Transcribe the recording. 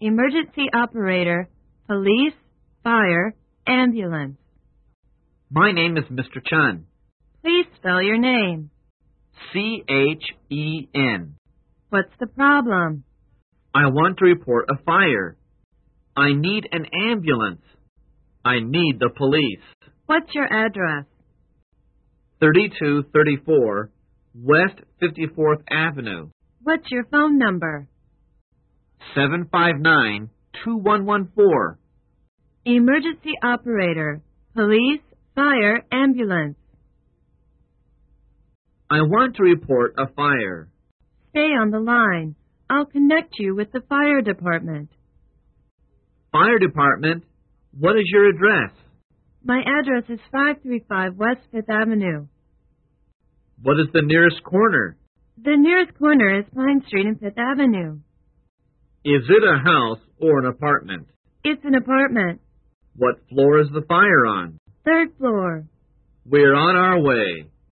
emergency operator, police, fire, ambulance. My name is Mr. Chun. Please spell your name. C-H-E-N. What's the problem? I want to report a fire. I need an ambulance. I need the police. What's your address? 3234 West 54th Avenue. What's your phone number? 759-2114. Emergency operator, police, fire, ambulance. I want to report a fire. Stay on the line. I'll connect you with the fire department. Fire department, what is your address? My address is 535 West 5th Avenue. What is the nearest corner? The nearest corner is Pine Street and 5th Avenue. Is it a house or an apartment? It's an apartment. What floor is the fire on? 3rd floor. We're on our way.